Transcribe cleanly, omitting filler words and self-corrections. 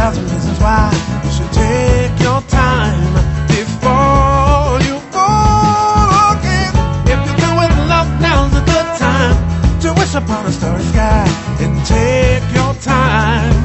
1,000 reasons why you should take your time before you go again. If you're through with love, now's a good time to wish upon a starry sky and take your time.